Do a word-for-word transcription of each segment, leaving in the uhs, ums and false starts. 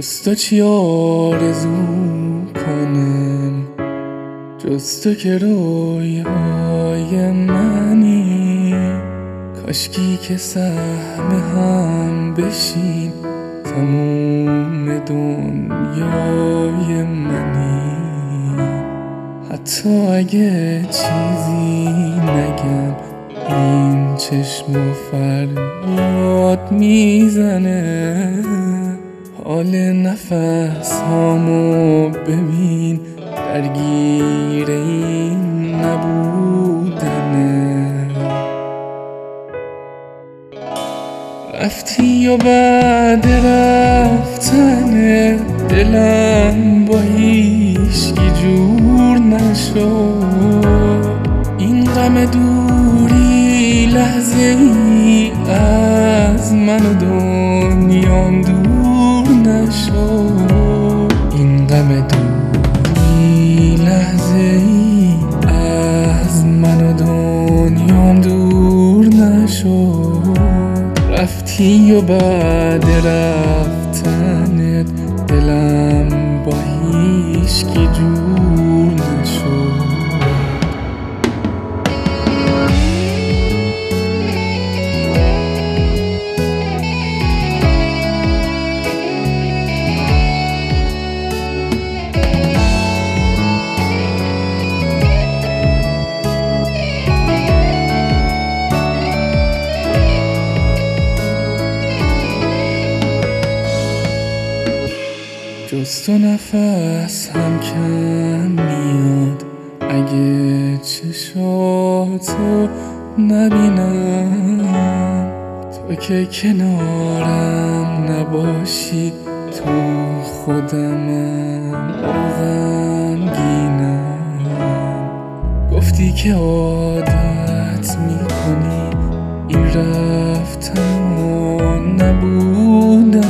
جز تو چی آرزو کنم، جز تو که رویای منی. کاشکی که سهم هم بشیم، تموم دنیای منی. حتی اگه چیزی نگم، این چشم و فریاد میزنه. حال نفس هامو ببین، درگیر این نبودنه. رفتی و بعد رفتن دلم با هیچکی جور نشد. این غم دوری لحظه ای از من و دنیام دور نشد. این غم دوری لحظه ای از من و دنیام دور نشد. رفتی و بعد رفتنت دلم با هیچکی جور نشد. جز تو نفس هم کم میاد، اگه چشاتو نبینم. تو که کنارم نباشی، تو خودمم غمگینم. گفتی که عادت میکنی این رفتن و نبودن.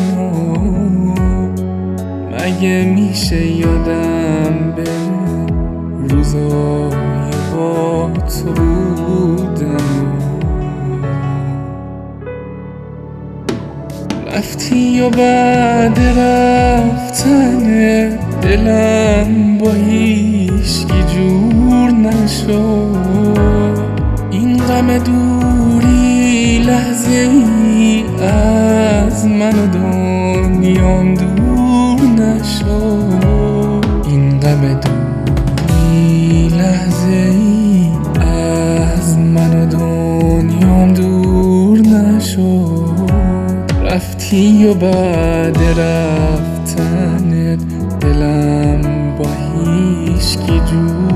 اگه میشه یادم به روزای با تو بودم. رفتی و بعد رفتن دلم با هیچکی جور نشد. این غم دوری لحظه ای از من و دنیام دور نشد. این غم دوری لحظه ای از من و دنیام دور نشد. رفتی و بعد رفتنت دلم با هیچکی جور